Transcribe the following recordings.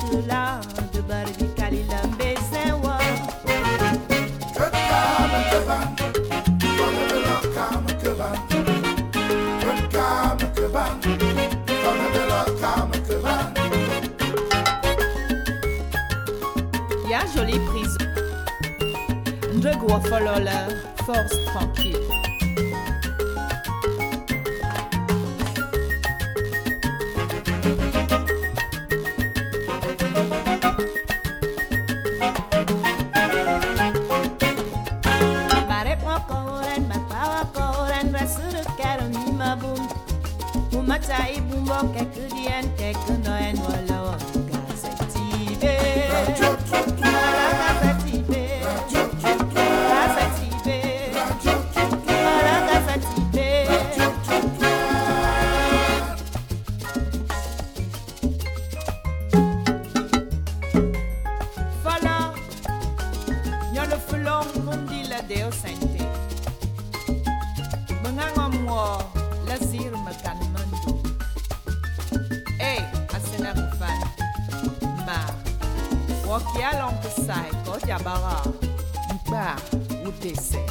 la de barbi kalila bezewa. Ya jolie prise. De gros follower, force tranquille. Matai bumbo keku dien keku noen wala wanga setibe. Wala setibe. Setibe. Wala setibe. Follow. Yon le fulon mundi la deo sente. Mengangom wo la sir makan. Wakia l'empesai, kotia bara, mpa, ou desse.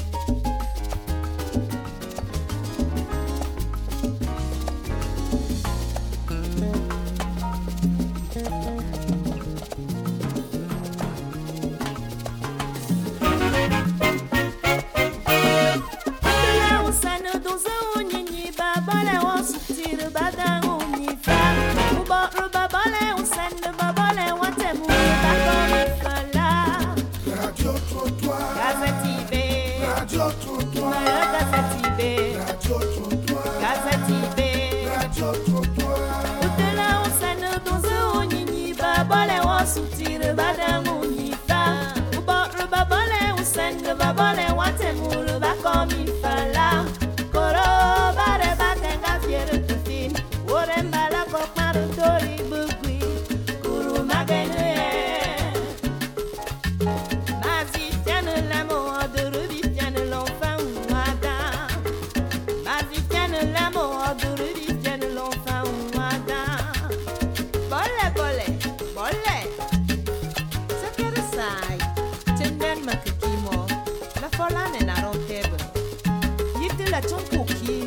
La folla ne n'a pas de